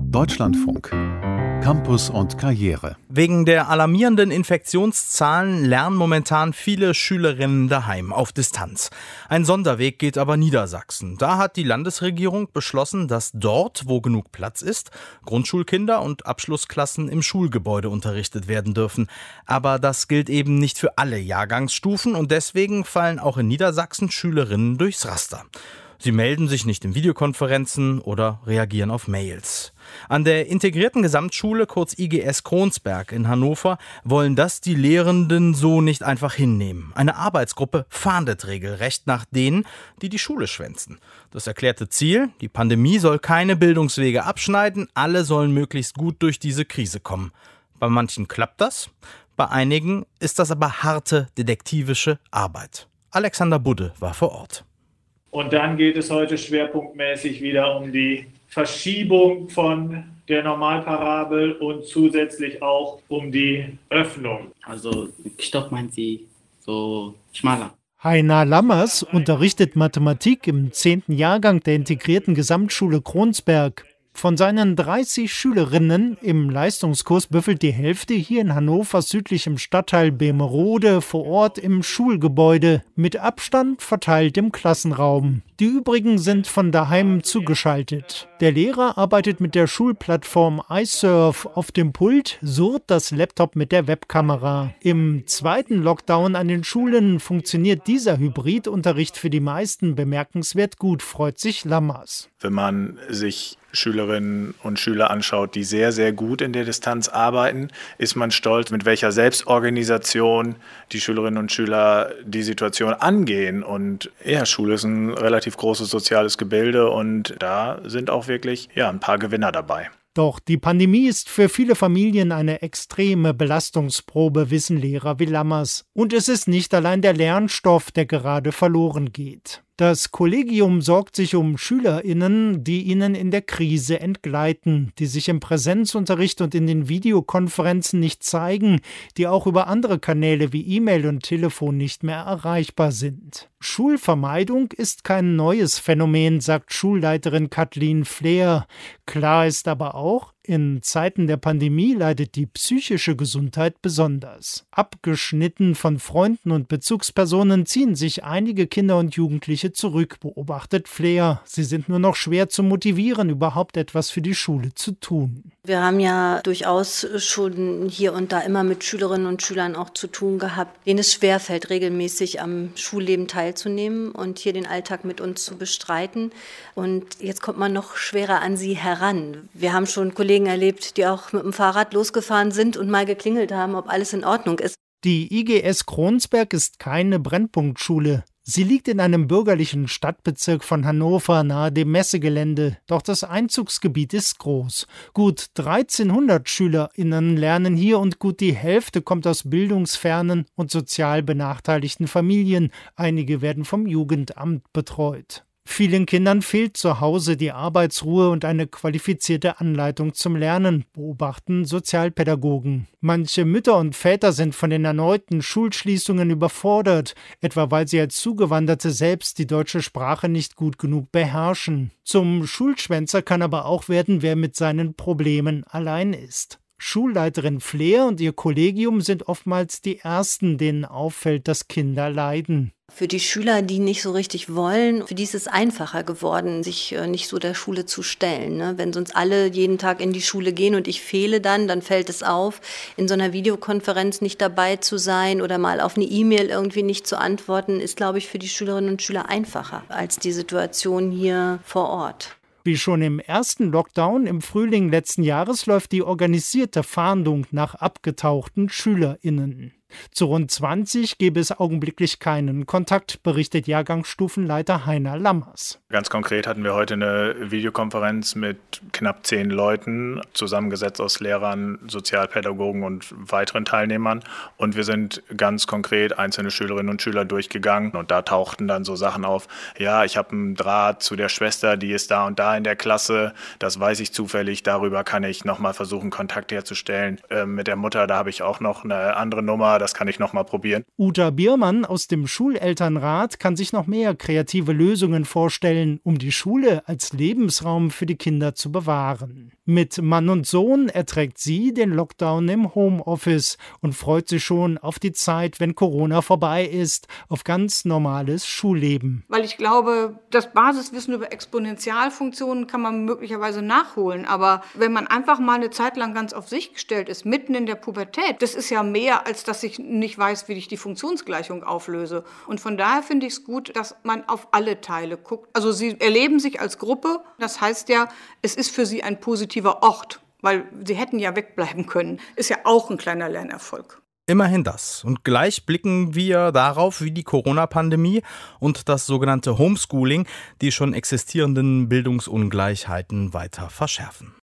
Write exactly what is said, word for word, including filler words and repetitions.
Deutschlandfunk. Campus und Karriere. Wegen der alarmierenden Infektionszahlen lernen momentan viele Schülerinnen daheim auf Distanz. Ein Sonderweg geht aber Niedersachsen. Da hat die Landesregierung beschlossen, dass dort, wo genug Platz ist, Grundschulkinder und Abschlussklassen im Schulgebäude unterrichtet werden dürfen. Aber das gilt eben nicht für alle Jahrgangsstufen und deswegen fallen auch in Niedersachsen Schülerinnen durchs Raster. Sie melden sich nicht in Videokonferenzen oder reagieren auf Mails. An der integrierten Gesamtschule, kurz I G S Kronsberg in Hannover, wollen das die Lehrenden so nicht einfach hinnehmen. Eine Arbeitsgruppe fahndet regelrecht nach denen, die die Schule schwänzen. Das erklärte Ziel: Die Pandemie soll keine Bildungswege abschneiden, alle sollen möglichst gut durch diese Krise kommen. Bei manchen klappt das, bei einigen ist das aber harte detektivische Arbeit. Alexander Budde war vor Ort. Und dann geht es heute schwerpunktmäßig wieder um die Verschiebung von der Normalparabel und zusätzlich auch um die Öffnung. Also Stoff meint sie so schmaler. Heiner Lammers unterrichtet Mathematik im zehnten Jahrgang der integrierten Gesamtschule Kronsberg. Von seinen dreißig Schülerinnen im Leistungskurs büffelt die Hälfte hier in Hannover südlich im Stadtteil Bemerode vor Ort im Schulgebäude, mit Abstand verteilt im Klassenraum. Die übrigen sind von daheim zugeschaltet. Der Lehrer arbeitet mit der Schulplattform iSurf auf dem Pult, surrt das Laptop mit der Webkamera. Im zweiten Lockdown an den Schulen funktioniert dieser Hybridunterricht für die meisten bemerkenswert gut, freut sich Lammers. Wenn man sich Schülerinnen und Schüler anschaut, die sehr, sehr gut in der Distanz arbeiten, ist man stolz, mit welcher Selbstorganisation die Schülerinnen und Schüler die Situation angehen. Und ja, Schule ist ein relativ großes soziales Gebilde und da sind auch wirklich ja, ein paar Gewinner dabei. Doch die Pandemie ist für viele Familien eine extreme Belastungsprobe, wissen Lehrer wie Lammers. Und es ist nicht allein der Lernstoff, der gerade verloren geht. Das Kollegium sorgt sich um SchülerInnen, die ihnen in der Krise entgleiten, die sich im Präsenzunterricht und in den Videokonferenzen nicht zeigen, die auch über andere Kanäle wie E-Mail und Telefon nicht mehr erreichbar sind. Schulvermeidung ist kein neues Phänomen, sagt Schulleiterin Kathleen Fleer. Klar ist aber auch, in Zeiten der Pandemie leidet die psychische Gesundheit besonders. Abgeschnitten von Freunden und Bezugspersonen ziehen sich einige Kinder und Jugendliche zurück, beobachtet Fleer. Sie sind nur noch schwer zu motivieren, überhaupt etwas für die Schule zu tun. Wir haben ja durchaus schon hier und da immer mit Schülerinnen und Schülern auch zu tun gehabt, denen es schwerfällt, regelmäßig am Schulleben teilzunehmen und hier den Alltag mit uns zu bestreiten. Und jetzt kommt man noch schwerer an sie heran. Wir haben schon Kollegen erlebt, die auch mit dem Fahrrad losgefahren sind und mal geklingelt haben, ob alles in Ordnung ist. Die I G S Kronsberg ist keine Brennpunktschule. Sie liegt in einem bürgerlichen Stadtbezirk von Hannover nahe dem Messegelände. Doch das Einzugsgebiet ist groß. Gut dreizehnhundert SchülerInnen lernen hier und gut die Hälfte kommt aus bildungsfernen und sozial benachteiligten Familien. Einige werden vom Jugendamt betreut. Vielen Kindern fehlt zu Hause die Arbeitsruhe und eine qualifizierte Anleitung zum Lernen, beobachten Sozialpädagogen. Manche Mütter und Väter sind von den erneuten Schulschließungen überfordert, etwa weil sie als Zugewanderte selbst die deutsche Sprache nicht gut genug beherrschen. Zum Schulschwänzer kann aber auch werden, wer mit seinen Problemen allein ist. Schulleiterin Fleer und ihr Kollegium sind oftmals die Ersten, denen auffällt, dass Kinder leiden. Für die Schüler, die nicht so richtig wollen, für die ist es einfacher geworden, sich nicht so der Schule zu stellen. Wenn sonst alle jeden Tag in die Schule gehen und ich fehle dann, dann fällt es auf, in so einer Videokonferenz nicht dabei zu sein oder mal auf eine E-Mail irgendwie nicht zu antworten, ist, glaube ich, für die Schülerinnen und Schüler einfacher als die Situation hier vor Ort. Wie schon im ersten Lockdown im Frühling letzten Jahres läuft die organisierte Fahndung nach abgetauchten SchülerInnen. Zu rund zwanzig gäbe es augenblicklich keinen Kontakt, berichtet Jahrgangsstufenleiter Heiner Lammers. Ganz konkret hatten wir heute eine Videokonferenz mit knapp zehn Leuten, zusammengesetzt aus Lehrern, Sozialpädagogen und weiteren Teilnehmern. Und wir sind ganz konkret einzelne Schülerinnen und Schüler durchgegangen. Und da tauchten dann so Sachen auf, ja, ich habe einen Draht zu der Schwester, die ist da und da in der Klasse. Das weiß ich zufällig, darüber kann ich nochmal versuchen, Kontakt herzustellen. Äh, mit der Mutter, da habe ich auch noch eine andere Nummer. Das kann ich noch mal probieren. Uta Biermann aus dem Schulelternrat kann sich noch mehr kreative Lösungen vorstellen, um die Schule als Lebensraum für die Kinder zu bewahren. Mit Mann und Sohn erträgt sie den Lockdown im Homeoffice und freut sich schon auf die Zeit, wenn Corona vorbei ist, auf ganz normales Schulleben. Weil ich glaube, das Basiswissen über Exponentialfunktionen kann man möglicherweise nachholen. Aber wenn man einfach mal eine Zeit lang ganz auf sich gestellt ist, mitten in der Pubertät, das ist ja mehr, als dass ich nicht weiß, wie ich die Funktionsgleichung auflöse. Und von daher finde ich es gut, dass man auf alle Teile guckt. Also sie erleben sich als Gruppe. Das heißt ja, es ist für sie ein positiver Ort, weil sie hätten ja wegbleiben können. Ist ja auch ein kleiner Lernerfolg. Immerhin das. Und gleich blicken wir darauf, wie die Corona-Pandemie und das sogenannte Homeschooling die schon existierenden Bildungsungleichheiten weiter verschärfen.